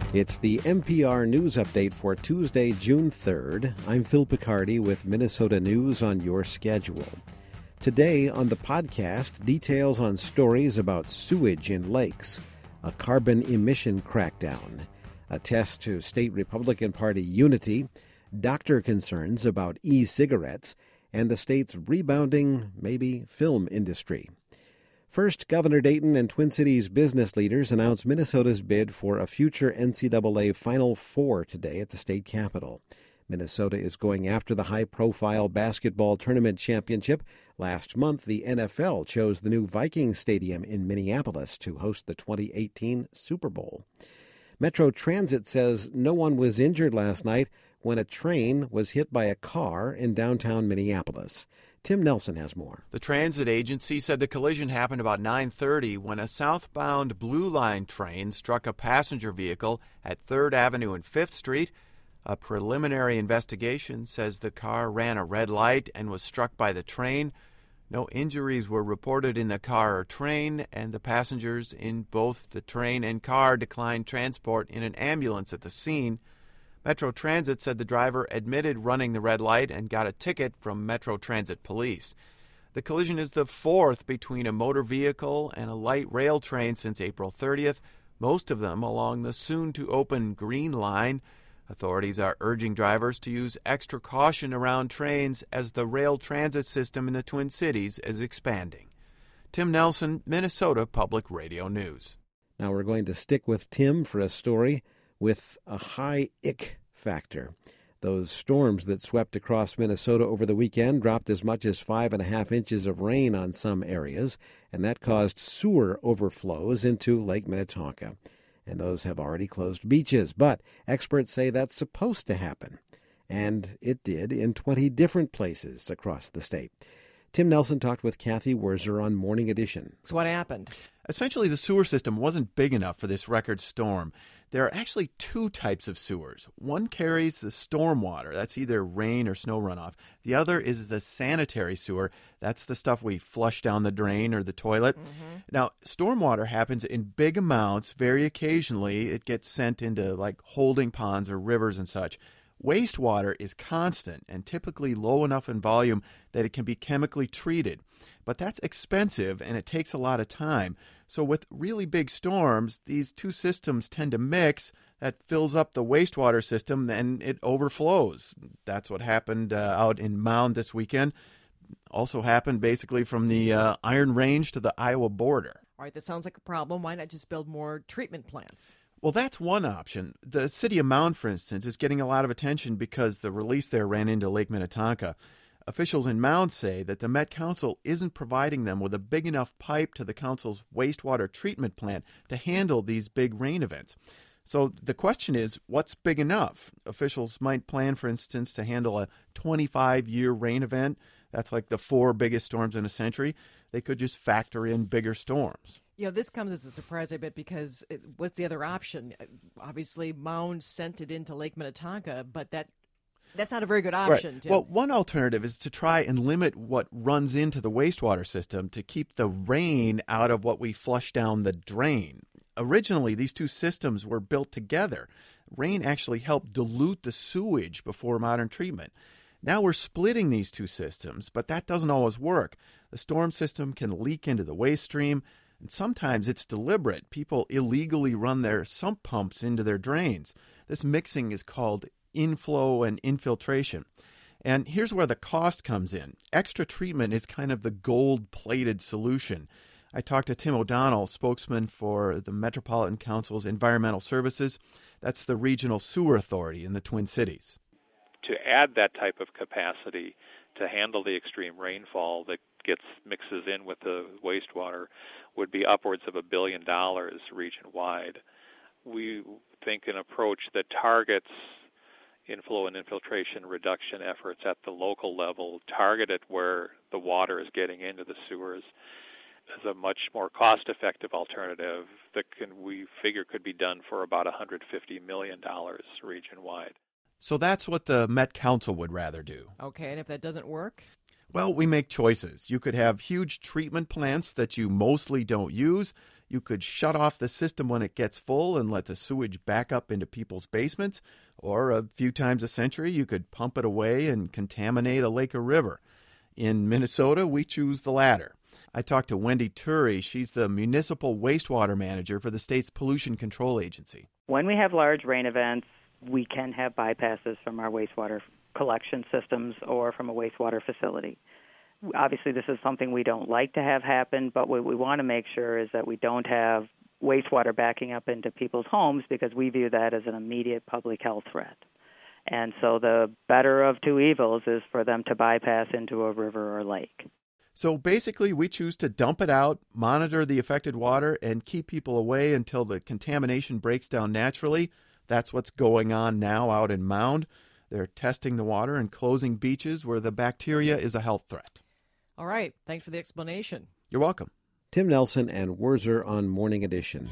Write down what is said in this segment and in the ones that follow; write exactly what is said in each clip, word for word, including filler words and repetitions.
It's the N P R News Update for Tuesday, June third. I'm Phil Picardi with Minnesota News on your schedule. Today on the podcast, details on stories about sewage in lakes, a carbon emission crackdown, a test to state Republican Party unity, doctor concerns about e-cigarettes, and the state's rebounding, maybe, film industry. First, Governor Dayton and Twin Cities business leaders announced Minnesota's bid for a future N C double A Final Four today at the state capitol. Minnesota is going after the high-profile basketball tournament championship. Last month, the N F L chose the new Vikings Stadium in Minneapolis to host the twenty eighteen Super Bowl. Metro Transit says no one was injured last night when a train was hit by a car in downtown Minneapolis. Tim Nelson has more. The transit agency said the collision happened about nine thirty when a southbound Blue Line train struck a passenger vehicle at third Avenue and fifth Street. A preliminary investigation says the car ran a red light and was struck by the train. No injuries were reported in the car or train, and the passengers in both the train and car declined transport in an ambulance at the scene. Metro Transit said the driver admitted running the red light and got a ticket from Metro Transit Police. The collision is the fourth between a motor vehicle and a light rail train since April thirtieth, most of them along the soon-to-open Green Line. Authorities are urging drivers to use extra caution around trains as the rail transit system in the Twin Cities is expanding. Tim Nelson, Minnesota Public Radio News. Now we're going to stick with Tim for a story with a high ick factor. Those storms that swept across Minnesota over the weekend dropped as much as five and a half inches of rain on some areas, and that caused sewer overflows into Lake Minnetonka. And those have already closed beaches. But experts say that's supposed to happen. And it did in twenty different places across the state. Tim Nelson talked with Kathy Wurzer on Morning Edition. So what happened? Essentially, the sewer system wasn't big enough for this record storm. There are actually two types of sewers. One carries the storm water. That's either rain or snow runoff. The other is the sanitary sewer. That's the stuff we flush down the drain or the toilet. Mm-hmm. Now, stormwater happens in big amounts. Very occasionally, it gets sent into like holding ponds or rivers and such. Wastewater is constant and typically low enough in volume that it can be chemically treated. But that's expensive and it takes a lot of time. So with really big storms, these two systems tend to mix. That fills up the wastewater system and it overflows. That's what happened uh, out in Mound this weekend. Also happened basically from the uh, Iron Range to the Iowa border. All right, that sounds like a problem. Why not just build more treatment plants? Well, that's one option. The city of Mound, for instance, is getting a lot of attention because the release there ran into Lake Minnetonka. Officials in Mound say that the Met Council isn't providing them with a big enough pipe to the council's wastewater treatment plant to handle these big rain events. So the question is, what's big enough? Officials might plan, for instance, to handle a twenty-five-year rain event. That's like the four biggest storms in a century. They could just factor in bigger storms. You know, this comes as a surprise, I bet, because it, what's the other option? Obviously, Mound sent it into Lake Minnetonka, but that that's not a very good option. Right. Tim. Well, one alternative is to try and limit what runs into the wastewater system to keep the rain out of what we flush down the drain. Originally, these two systems were built together. Rain actually helped dilute the sewage before modern treatment. Now we're splitting these two systems, but that doesn't always work. The storm system can leak into the waste stream, and sometimes it's deliberate. People illegally run their sump pumps into their drains. This mixing is called inflow and infiltration. And here's where the cost comes in. Extra treatment is kind of the gold-plated solution. I talked to Tim O'Donnell, spokesman for the Metropolitan Council's Environmental Services. That's the regional sewer authority in the Twin Cities. To add that type of capacity to handle the extreme rainfall that gets mixes in with the wastewater would be upwards of a billion dollars region-wide. We think an approach that targets inflow and infiltration reduction efforts at the local level, targeted where the water is getting into the sewers, is a much more cost-effective alternative that can we figure could be done for about one hundred fifty million dollars region-wide. So that's what the Met Council would rather do. Okay, and if that doesn't work? Well, we make choices. You could have huge treatment plants that you mostly don't use. You could shut off the system when it gets full and let the sewage back up into people's basements, or a few times a century, you could pump it away and contaminate a lake or river. In Minnesota, we choose the latter. I talked to Wendy Turry. She's the municipal wastewater manager for the state's pollution control agency. When we have large rain events, we can have bypasses from our wastewater collection systems or from a wastewater facility. Obviously, this is something we don't like to have happen, but what we want to make sure is that we don't have wastewater backing up into people's homes, because we view that as an immediate public health threat. And so the better of two evils is for them to bypass into a river or lake. So basically, we choose to dump it out, monitor the affected water, and keep people away until the contamination breaks down naturally. That's what's going on now out in Mound. They're testing the water and closing beaches where the bacteria is a health threat. All right. Thanks for the explanation. You're welcome. Tim Nelson and Wurzer on Morning Edition.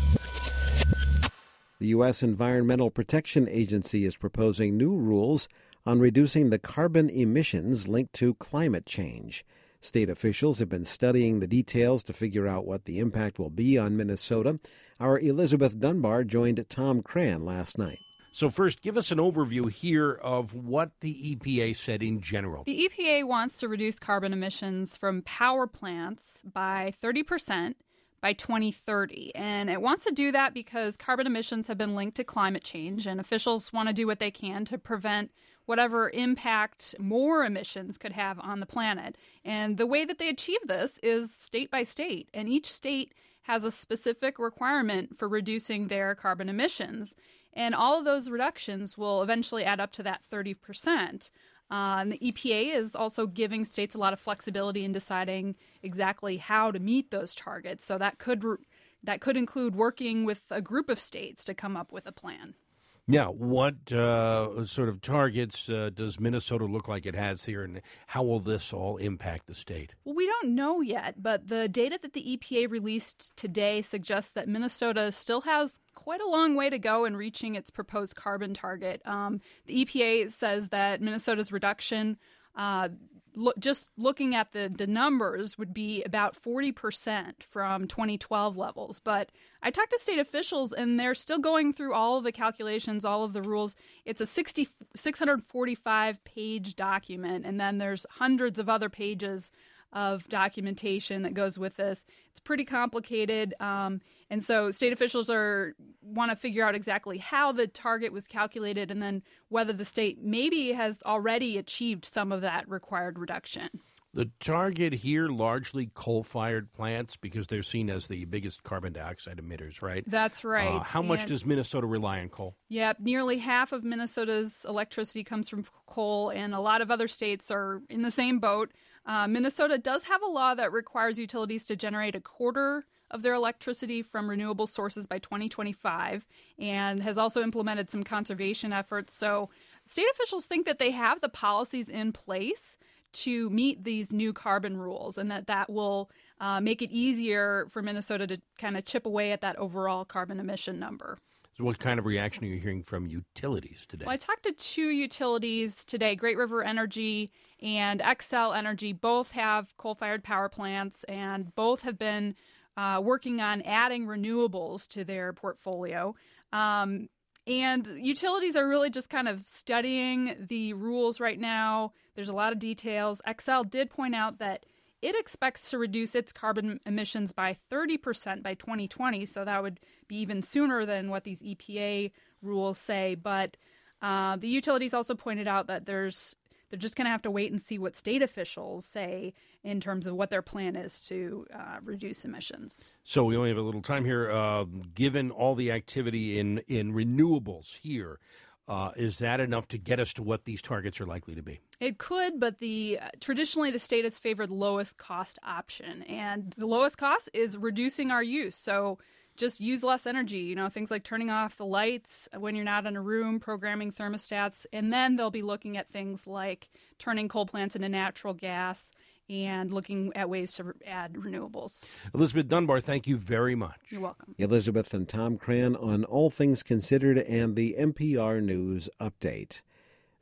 The U S Environmental Protection Agency is proposing new rules on reducing the carbon emissions linked to climate change. State officials have been studying the details to figure out what the impact will be on Minnesota. Our Elizabeth Dunbar joined Tom Cran last night. So first, give us an overview here of what the E P A said in general. The E P A wants to reduce carbon emissions from power plants by thirty percent by twenty thirty. And it wants to do that because carbon emissions have been linked to climate change, and officials want to do what they can to prevent whatever impact more emissions could have on the planet. And the way that they achieve this is state by state, and each state has a specific requirement for reducing their carbon emissions. And all of those reductions will eventually add up to that thirty percent. Uh, and the E P A is also giving states a lot of flexibility in deciding exactly how to meet those targets. So that could re- that could include working with a group of states to come up with a plan. Now, what uh, sort of targets uh, does Minnesota look like it has here, and how will this all impact the state? Well, we don't know yet, but the data that the E P A released today suggests that Minnesota still has quite a long way to go in reaching its proposed carbon target. Um, the E P A says that Minnesota's reduction, uh, lo- just looking at the, the numbers, would be about forty percent from twenty twelve levels. But I talked to state officials, and they're still going through all of the calculations, all of the rules. It's a sixty, six hundred forty-five page document, and then there's hundreds of other pages of documentation that goes with this. It's pretty complicated, um, and so state officials are want to figure out exactly how the target was calculated, and then whether the state maybe has already achieved some of that required reduction. The target here, largely coal-fired plants, because they're seen as the biggest carbon dioxide emitters, right? That's right. Uh, how much and, does Minnesota rely on coal? Yeah, nearly half of Minnesota's electricity comes from coal, and a lot of other states are in the same boat. Uh, Minnesota does have a law that requires utilities to generate a quarter of their electricity from renewable sources by twenty twenty-five, and has also implemented some conservation efforts. So state officials think that they have the policies in place to meet these new carbon rules, and that that will uh, make it easier for Minnesota to kind of chip away at that overall carbon emission number. So what kind of reaction are you hearing from utilities today? Well, I talked to two utilities today, Great River Energy and Xcel Energy. Both have coal-fired power plants, and both have been uh, working on adding renewables to their portfolio. Um, and utilities are really just kind of studying the rules right now. There's a lot of details. Xcel did point out that it expects to reduce its carbon emissions by thirty percent by twenty twenty, so that would be even sooner than what these E P A rules say. But uh, the utilities also pointed out that there's they're just going to have to wait and see what state officials say in terms of what their plan is to uh, reduce emissions. So we only have a little time here. Uh, given all the activity in, in renewables here, Uh, is that enough to get us to what these targets are likely to be? It could, but the uh, traditionally the state has favored the lowest cost option, and the lowest cost is reducing our use. So just use less energy. You know, things like turning off the lights when you're not in a room, programming thermostats, and then they'll be looking at things like turning coal plants into natural gas and looking at ways to add renewables. Elizabeth Dunbar, thank you very much. You're welcome. Elizabeth and Tom Cran on All Things Considered and the N P R News Update.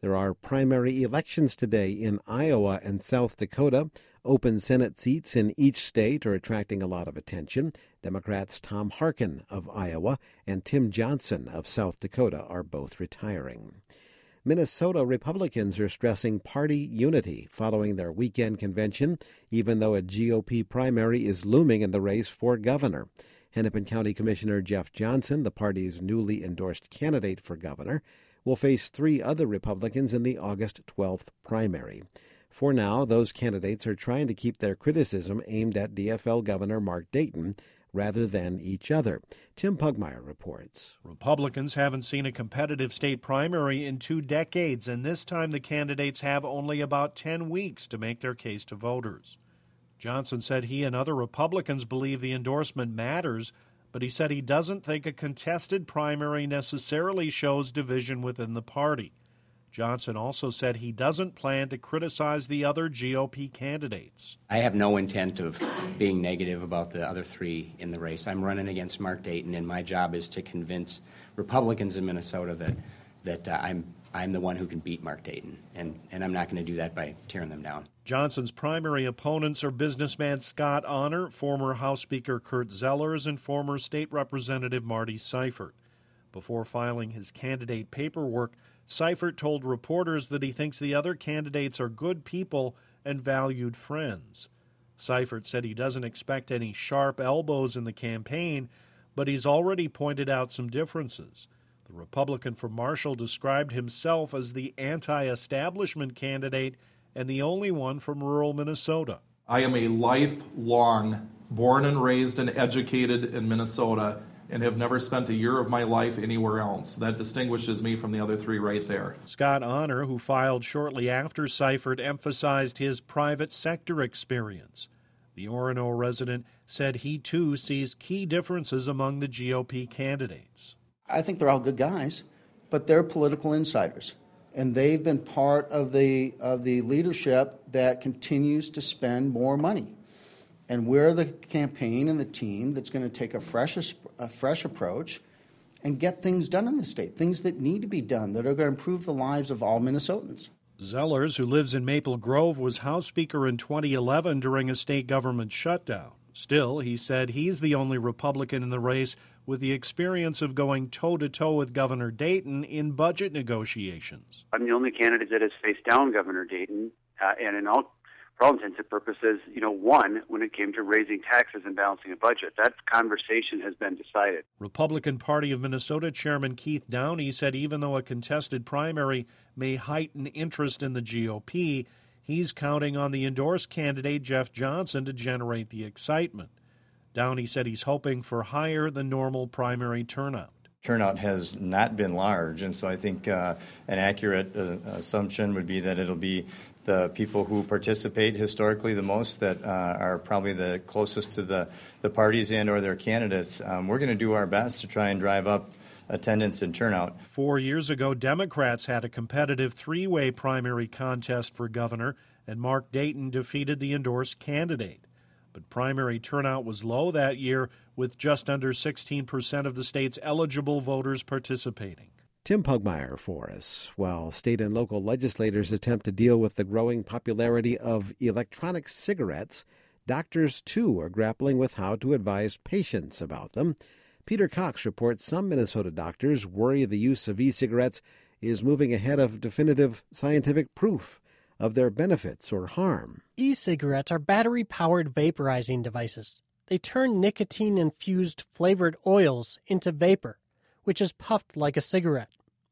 There are primary elections today in Iowa and South Dakota. Open Senate seats in each state are attracting a lot of attention. Democrats Tom Harkin of Iowa and Tim Johnson of South Dakota are both retiring. Minnesota Republicans are stressing party unity following their weekend convention, even though a G O P primary is looming in the race for governor. Hennepin County Commissioner Jeff Johnson, the party's newly endorsed candidate for governor, will face three other Republicans in the August twelfth primary. For now, those candidates are trying to keep their criticism aimed at D F L Governor Mark Dayton rather than each other. Tim Pugmire reports. Republicans haven't seen a competitive state primary in two decades, and this time the candidates have only about ten weeks to make their case to voters. Johnson said he and other Republicans believe the endorsement matters, but he said he doesn't think a contested primary necessarily shows division within the party. Johnson also said he doesn't plan to criticize the other G O P candidates. I have no intent of being negative about the other three in the race. I'm running against Mark Dayton, and my job is to convince Republicans in Minnesota that that uh, I'm I'm the one who can beat Mark Dayton, and, and I'm not going to do that by tearing them down. Johnson's primary opponents are businessman Scott Honor, former House Speaker Kurt Zellers, and former State Representative Marty Seifert. Before filing his candidate paperwork, Seifert told reporters that he thinks the other candidates are good people and valued friends. Seifert said he doesn't expect any sharp elbows in the campaign, but he's already pointed out some differences. The Republican from Marshall described himself as the anti-establishment candidate and the only one from rural Minnesota. I am a lifelong, born and raised and educated in Minnesota, and have never spent a year of my life anywhere else. That distinguishes me from the other three right there. Scott Honor, who filed shortly after Seifert, emphasized his private sector experience. The Orono resident said he too sees key differences among the G O P candidates. I think they're all good guys, but they're political insiders. And they've been part of the of the leadership that continues to spend more money. And we're the campaign and the team that's going to take a fresh, a fresh approach and get things done in the state, things that need to be done that are going to improve the lives of all Minnesotans. Zellers, who lives in Maple Grove, was House Speaker in twenty eleven during a state government shutdown. Still, he said he's the only Republican in the race with the experience of going toe-to-toe with Governor Dayton in budget negotiations. I'm the only candidate that has faced down Governor Dayton, uh, and in all for all intents and purposes, you know, won when it came to raising taxes and balancing a budget. That conversation has been decided. Republican Party of Minnesota Chairman Keith Downey said even though a contested primary may heighten interest in the G O P, he's counting on the endorsed candidate Jeff Johnson to generate the excitement. Downey said he's hoping for higher than normal primary turnout. Turnout has not been large, and so I think uh, an accurate uh, assumption would be that it'll be the people who participate historically the most that uh, are probably the closest to the, the parties and or their candidates. Um, we're going to do our best to try and drive up attendance and turnout. Four years ago, Democrats had a competitive three-way primary contest for governor, and Mark Dayton defeated the endorsed candidate. But primary turnout was low that year, with just under sixteen percent of the state's eligible voters participating. Tim Pugmire for us. While state and local legislators attempt to deal with the growing popularity of electronic cigarettes, doctors, too, are grappling with how to advise patients about them. Peter Cox reports some Minnesota doctors worry the use of e-cigarettes is moving ahead of definitive scientific proof of their benefits or harm. E-cigarettes are battery-powered vaporizing devices. They turn nicotine-infused flavored oils into vapor, which is puffed like a cigarette.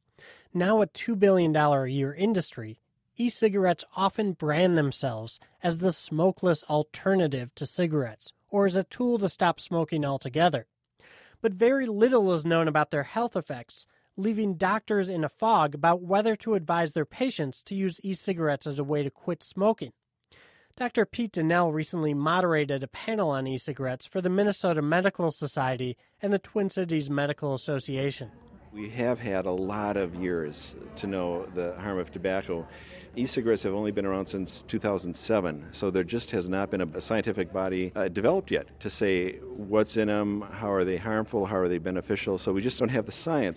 Now a two billion dollars a year industry, e-cigarettes often brand themselves as the smokeless alternative to cigarettes or as a tool to stop smoking altogether. But very little is known about their health effects, leaving doctors in a fog about whether to advise their patients to use e-cigarettes as a way to quit smoking. Doctor Pete Donnell recently moderated a panel on e-cigarettes for the Minnesota Medical Society and the Twin Cities Medical Association. We have had a lot of years to know the harm of tobacco. E-cigarettes have only been around since two thousand seven, so there just has not been a scientific body uh, developed yet to say what's in them, how are they harmful, how are they beneficial, so we just don't have the science.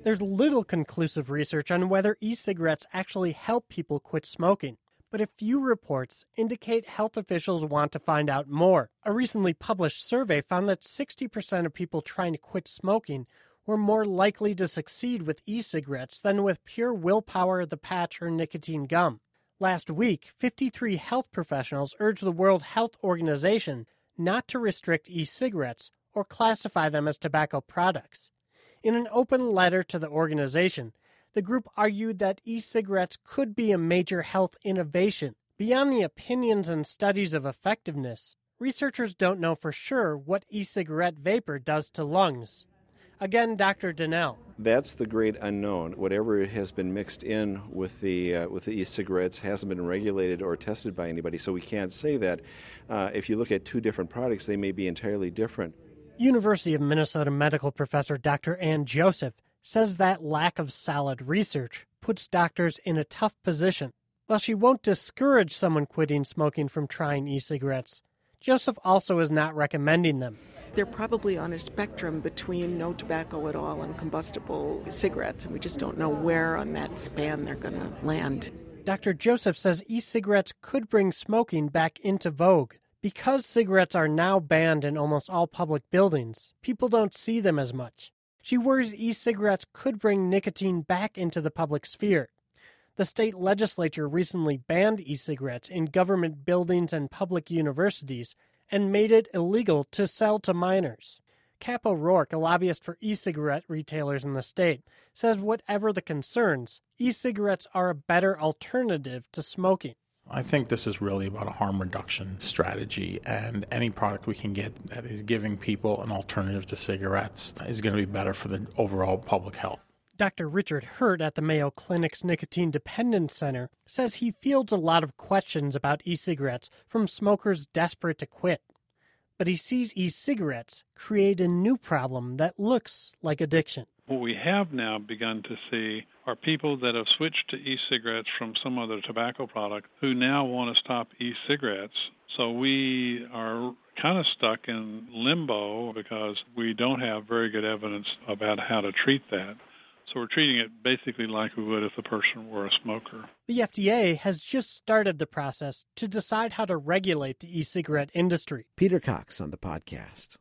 There's little conclusive research on whether e-cigarettes actually help people quit smoking, but a few reports indicate health officials want to find out more. A recently published survey found that sixty percent of people trying to quit smoking were more likely to succeed with e-cigarettes than with pure willpower, the patch, or nicotine gum. Last week, fifty-three health professionals urged the World Health Organization not to restrict e-cigarettes or classify them as tobacco products. In an open letter to the organization, the group argued that e-cigarettes could be a major health innovation. Beyond the opinions and studies of effectiveness, researchers don't know for sure what e-cigarette vapor does to lungs. Again, Doctor Donnell. That's the great unknown. Whatever has been mixed in with the uh, with the e-cigarettes hasn't been regulated or tested by anybody, so we can't say that. Uh, if you look at two different products, they may be entirely different. University of Minnesota medical professor Doctor Ann Joseph says that lack of solid research puts doctors in a tough position. While she won't discourage someone quitting smoking from trying e-cigarettes, Joseph also is not recommending them. They're probably on a spectrum between no tobacco at all and combustible cigarettes, and we just don't know where on that span they're going to land. Doctor Joseph says e-cigarettes could bring smoking back into vogue. Because cigarettes are now banned in almost all public buildings, people don't see them as much. She worries e-cigarettes could bring nicotine back into the public sphere. The state legislature recently banned e-cigarettes in government buildings and public universities and made it illegal to sell to minors. Cap O'Rourke, a lobbyist for e-cigarette retailers in the state, says whatever the concerns, e-cigarettes are a better alternative to smoking. I think this is really about a harm reduction strategy, and any product we can get that is giving people an alternative to cigarettes is going to be better for the overall public health. Doctor Richard Hurt at the Mayo Clinic's Nicotine Dependence Center says he fields a lot of questions about e-cigarettes from smokers desperate to quit. But he sees e-cigarettes create a new problem that looks like addiction. What we have now begun to see are people that have switched to e-cigarettes from some other tobacco product who now want to stop e-cigarettes. So we are kind of stuck in limbo because we don't have very good evidence about how to treat that. So we're treating it basically like we would if the person were a smoker. The F D A has just started the process to decide how to regulate the e-cigarette industry. Peter Cox on the podcast.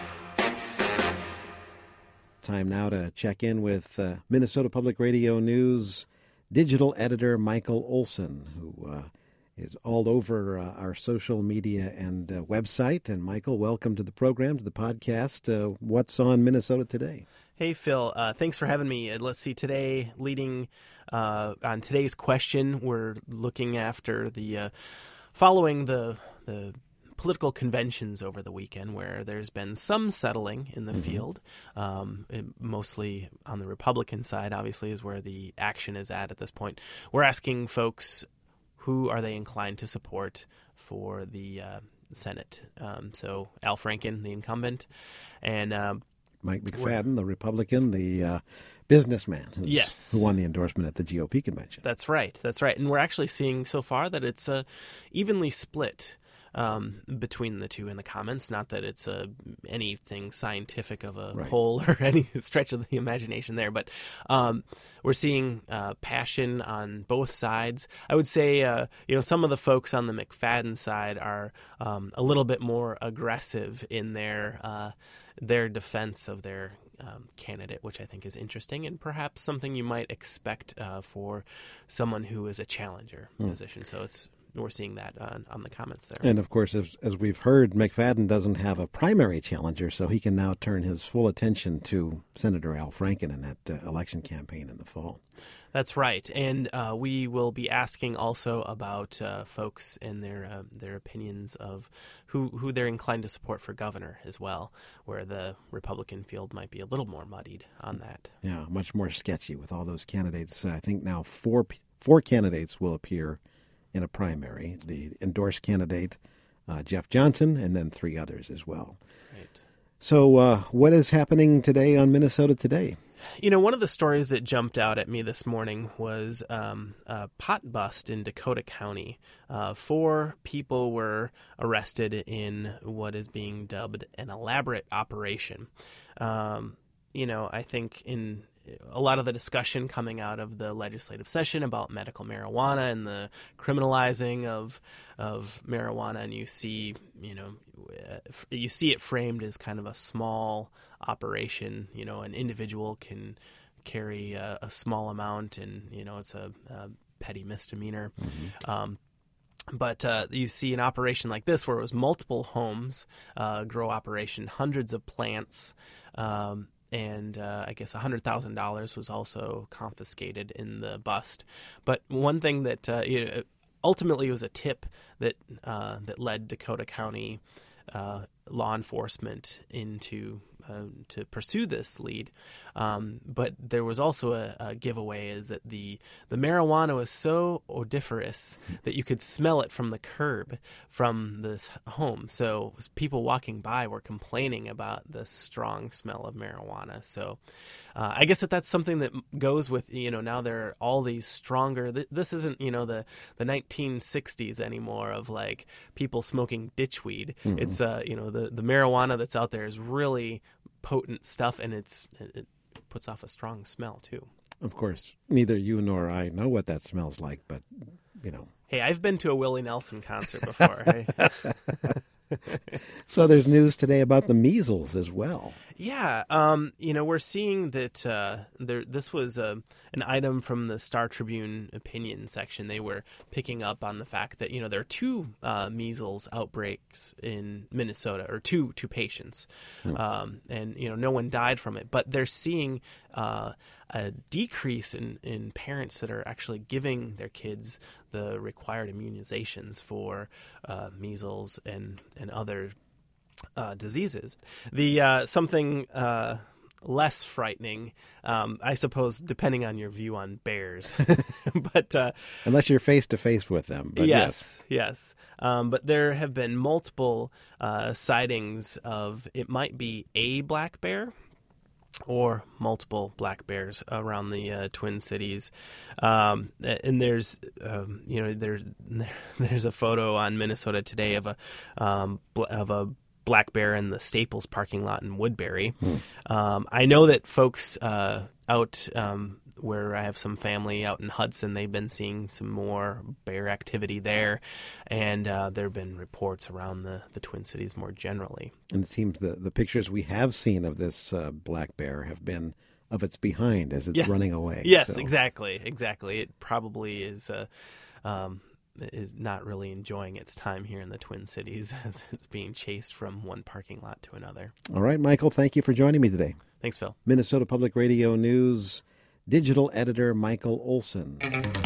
Time now to check in with uh, Minnesota Public Radio News digital editor Michael Olson, who uh, is all over uh, our social media and uh, website. And Michael, welcome to the program, to the podcast. Uh, what's on Minnesota Today? Hey, Phil. Uh, thanks for having me. Let's see, today, leading uh, on today's question, we're looking after the uh, following the the political conventions over the weekend, where there's been some settling in the mm-hmm. field, um, mostly on the Republican side, obviously, is where the action is at at this point. We're asking folks, who are they inclined to support for the uh, Senate? Um, so Al Franken, the incumbent, and uh, Mike McFadden, the Republican, the uh, businessman who's, yes. who won the endorsement at the G O P convention. That's right. That's right. And we're actually seeing so far that it's uh, evenly split um, between the two in the comments. Not that it's uh, anything scientific of a right. poll or any stretch of the imagination there, but um, we're seeing uh, passion on both sides. I would say, uh, you know, some of the folks on the McFadden side are um, a little bit more aggressive in their uh, their defense of their um, candidate, which I think is interesting and perhaps something you might expect uh, for someone who is a challenger hmm. position. So it's we're seeing that on, on the comments there. And, of course, as, as we've heard, McFadden doesn't have a primary challenger, so he can now turn his full attention to Senator Al Franken in that uh, election campaign in the fall. That's right. And uh, we will be asking also about uh, folks and their uh, their opinions of who, who they're inclined to support for governor as well, where the Republican field might be a little more muddied on that. Yeah, much more sketchy with all those candidates. I think now four four candidates will appear in a primary, the endorsed candidate, uh, Jeff Johnson, and then three others as well. Right. So uh, what is happening today on Minnesota Today? You know, one of the stories that jumped out at me this morning was um, a pot bust in Dakota County. Uh, four people were arrested in what is being dubbed an elaborate operation. Um, you know, I think in a lot of the discussion coming out of the legislative session about medical marijuana and the criminalizing of of marijuana, and you see, you know, you see it framed as kind of a small operation. You know, an individual can carry a, a small amount, and you know, it's a, a petty misdemeanor. Mm-hmm. Um, But uh, you see an operation like this where it was multiple homes, uh, grow operation, hundreds of plants, um, and uh, I guess one hundred thousand dollars was also confiscated in the bust. But one thing that uh, you know, ultimately was a tip that uh, that led Dakota County uh, law enforcement into uh, to pursue this lead. Um, but there was also a, a giveaway, is that the, the marijuana was so odoriferous that you could smell it from the curb from this home. So people walking by were complaining about the strong smell of marijuana. So uh, I guess that that's something that goes with, you know, now there are all these stronger, th- this isn't, you know, the, the nineteen sixties anymore of like people smoking ditchweed. Mm-hmm. It's, uh, you know, the, the marijuana that's out there is really potent stuff, and it's it puts off a strong smell too. Of course, neither you nor I know what that smells like, but you know. Hey, I've been to a Willie Nelson concert before. Right? So there's news today about the measles as well. Yeah, um, you know, we're seeing that uh, there. This was uh, an item from the Star Tribune opinion section. They were picking up on the fact that, you know, there are two uh, measles outbreaks in Minnesota, or two two patients, hmm. um, and you know, no one died from it. But they're seeing uh, a decrease in, in parents that are actually giving their kids the required immunizations for uh, measles and and other uh, diseases. The uh, something uh, less frightening, um, I suppose, depending on your view on bears, but uh, unless you're face to face with them. But yes, yes. yes. Um, but there have been multiple uh, sightings of, it might be a black bear or multiple black bears around the uh, Twin Cities. Um, and there's, um, you know, there's, there's a photo on Minnesota Today of a, um, of a black bear in the Staples parking lot in Woodbury. Hmm. Um, I know that folks uh, out um, where I have some family out in Hudson, they've been seeing some more bear activity there, and uh, there have been reports around the, the Twin Cities more generally. And it seems the, the pictures we have seen of this uh, black bear have been of its behind as it's yeah. running away. Yes, so. exactly, exactly. It probably is uh, um, is not really enjoying its time here in the Twin Cities as it's being chased from one parking lot to another. All right, Michael, thank you for joining me today. Thanks, Phil. Minnesota Public Radio News digital editor Michael Olson.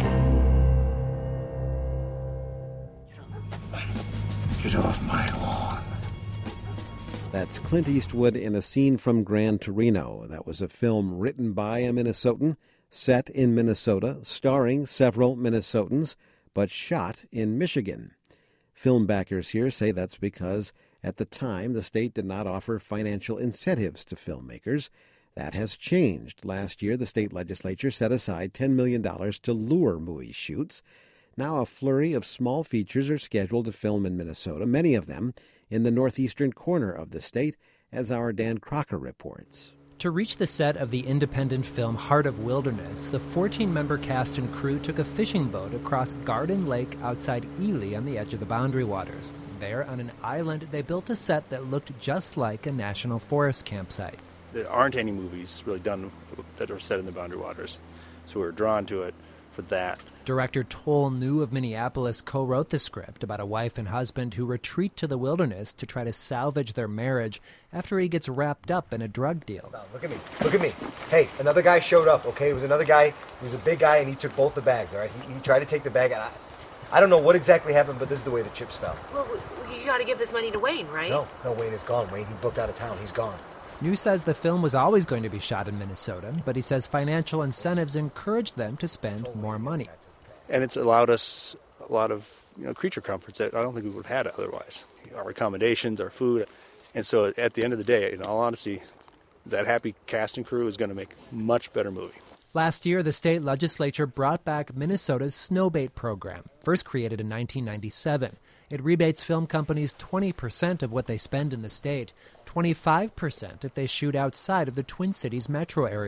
Get off my lawn. That's Clint Eastwood in a scene from Gran Torino. That was a film written by a Minnesotan, set in Minnesota, starring several Minnesotans, but shot in Michigan. Film backers here say that's because at the time the state did not offer financial incentives to filmmakers. That has changed. Last year, the state legislature set aside ten million dollars to lure movie shoots. Now a flurry of small features are scheduled to film in Minnesota, many of them in the northeastern corner of the state, as our Dan Crocker reports. To reach the set of the independent film Heart of Wilderness, the fourteen-member cast and crew took a fishing boat across Garden Lake outside Ely on the edge of the Boundary Waters. There, on an island, they built a set that looked just like a national forest campsite. There aren't any movies really done that are set in the Boundary Waters, so we were drawn to it for that. Director Toll New of Minneapolis co-wrote the script about a wife and husband who retreat to the wilderness to try to salvage their marriage after he gets wrapped up in a drug deal. Look at me. Look at me. Hey, another guy showed up, okay? It was another guy. He was a big guy, and he took both the bags, all right? He, he tried to take the bag, and I, I don't know what exactly happened, but this is the way the chips fell. Well, you got to give this money to Wayne, right? No, no, Wayne is gone. Wayne, he booked out of town. He's gone. New says the film was always going to be shot in Minnesota, but he says financial incentives encouraged them to spend more money. And it's allowed us a lot of, you know, creature comforts that I don't think we would have had otherwise. Our accommodations, our food. And so at the end of the day, in all honesty, that happy cast and crew is going to make a much better movie. Last year, the state legislature brought back Minnesota's snowbait program, first created in nineteen ninety-seven. It rebates film companies twenty percent of what they spend in the state, twenty-five percent if they shoot outside of the Twin Cities metro area.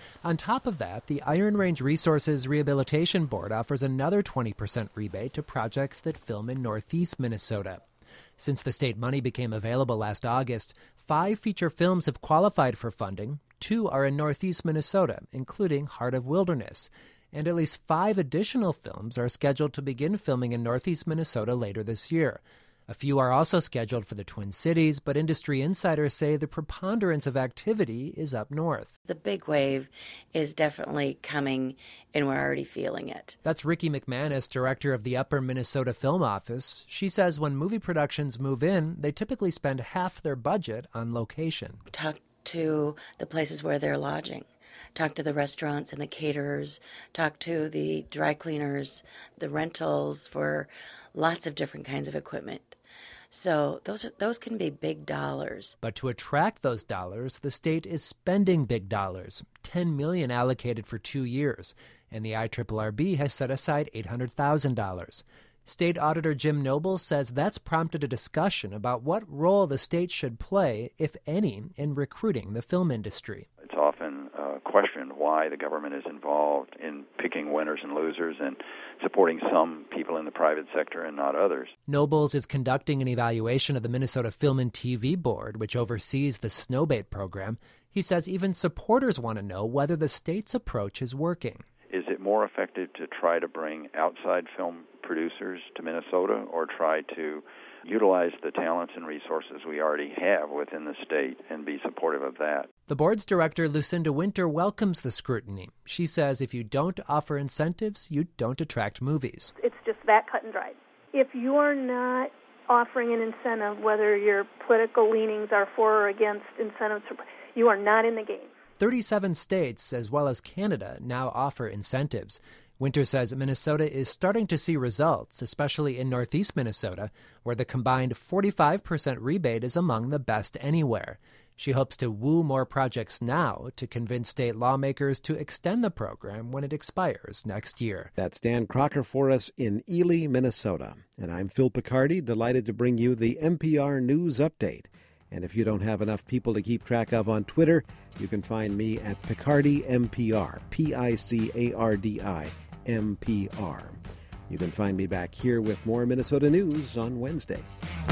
On top of that, the Iron Range Resources Rehabilitation Board offers another twenty percent rebate to projects that film in northeast Minnesota. Since the state money became available last August, five feature films have qualified for funding. Two are in northeast Minnesota, including Heart of Wilderness. And at least five additional films are scheduled to begin filming in northeast Minnesota later this year. A few are also scheduled for the Twin Cities, but industry insiders say the preponderance of activity is up north. The big wave is definitely coming, and we're already feeling it. That's Ricky McManus, director of the Upper Minnesota Film Office. She says when movie productions move in, they typically spend half their budget on location. Talk to the places where they're lodging. Talk to the restaurants and the caterers. Talk to the dry cleaners, the rentals for lots of different kinds of equipment. So those are, those can be big dollars. But to attract those dollars, the state is spending big dollars, ten million dollars allocated for two years, and the I R R R B has set aside eight hundred thousand dollars. State Auditor Jim Noble says that's prompted a discussion about what role the state should play, if any, in recruiting the film industry. It's often uh, questioned why the government is involved in picking winners and losers and supporting some people in the private sector and not others. Nobles is conducting an evaluation of the Minnesota Film and T V Board, which oversees the Snowbait program. He says even supporters want to know whether the state's approach is working. Is it more effective to try to bring outside film producers to Minnesota or try to utilize the talents and resources we already have within the state and be supportive of that? The board's director, Lucinda Winter, welcomes the scrutiny. She says if you don't offer incentives, you don't attract movies. It's just that cut and dried. If you're not offering an incentive, whether your political leanings are for or against incentives, you are not in the game. thirty-seven states, as well as Canada, now offer incentives. Winter says Minnesota is starting to see results, especially in northeast Minnesota, where the combined forty-five percent rebate is among the best anywhere. She hopes to woo more projects now to convince state lawmakers to extend the program when it expires next year. That's Dan Crocker for us in Ely, Minnesota. And I'm Phil Picardi, delighted to bring you the N P R News Update. And if you don't have enough people to keep track of on Twitter, you can find me at Picardi M P R, P I C A R D I M P R. You can find me back here with more Minnesota news on Wednesday.